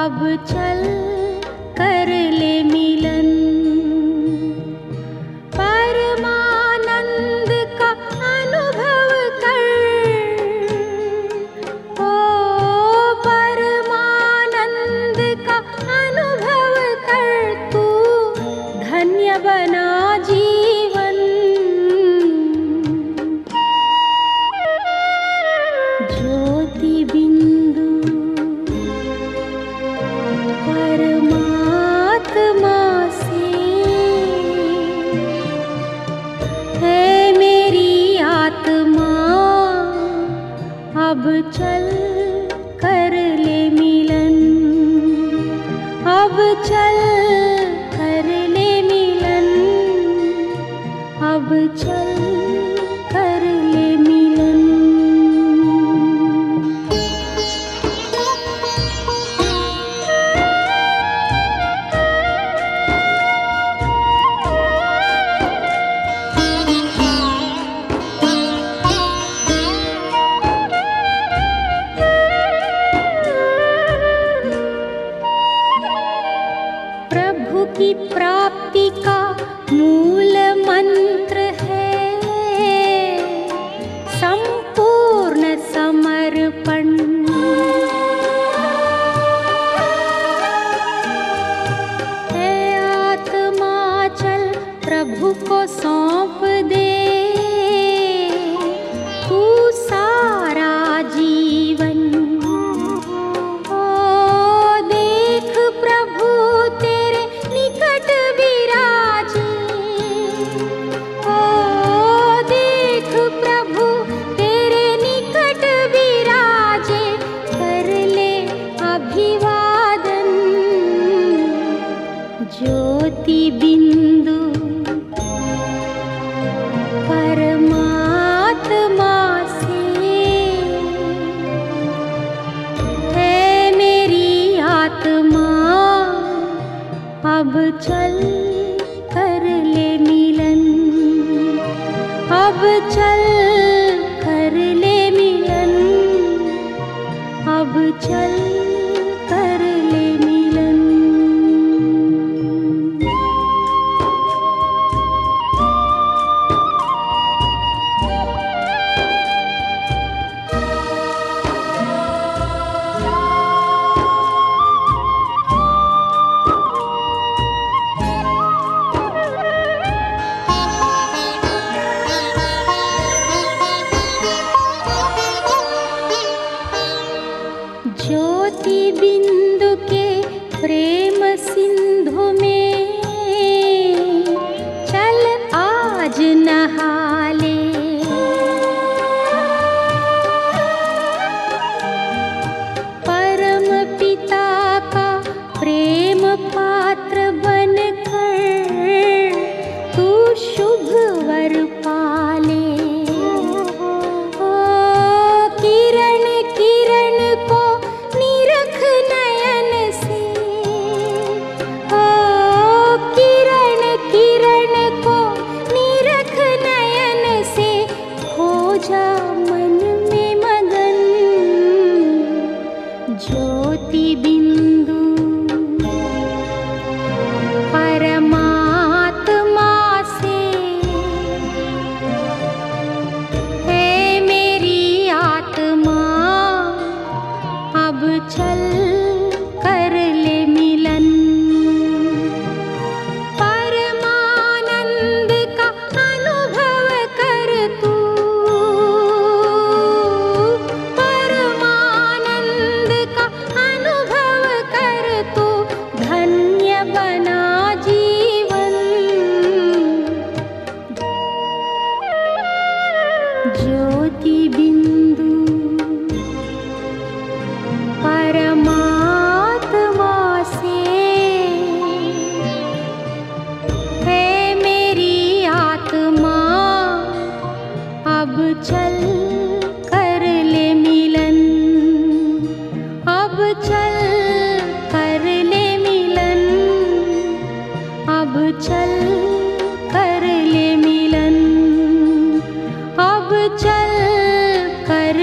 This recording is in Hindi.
अब चल कर ले मिलन। परमानंद का अनुभव कर, ओ परमानंद का अनुभव कर, तू धन्य बना जीवन। ज्योति बिंदु परमात्मा से है मेरी आत्मा, अब चल कर ले मिलन। अब चल कर ले मिलन, अब चल कर ले मिलन। प्रभु की प्राप्ति का मूल मंत्र है संपूर्ण समर्पण। है आत्मा चल प्रभु को सौंप दे, तू सारा जीवन। ओ देख प्रभु तेरे निकट विराजे, ओ देख प्रभु तेरे निकट विराजे, कर ले अभिवादन। ज्योति बिंदु परमात्मा से है मेरी आत्मा, अब चल कर ले मिलन। अब चल कर ले मिलन, अब चल कर ले मिलन। ज्योति बिंदु के प्रेम सिंधु में चल आज नहा ले। परम पिता का प्रेम पात्र बनकर तू शुभ वर पाले। ओ किरण किरण को निरख नयन से, ओ किरण किरण को निरख नयन से, हो जा मन में मगन। ज्योति बिंदु परमात्मा से है मेरी आत्मा, अब चल कर ले मिलन। परमानंद का अनुभव कर तू, परमानंद का अनुभव कर तू, धन्य बना जीवन। ज्योति बिंदु परमात्मा से है मेरी आत्मा, अब चल कर ले मिलन। अब चल कर ले मिलन, अब चल कर ले मिलन, अब चल कर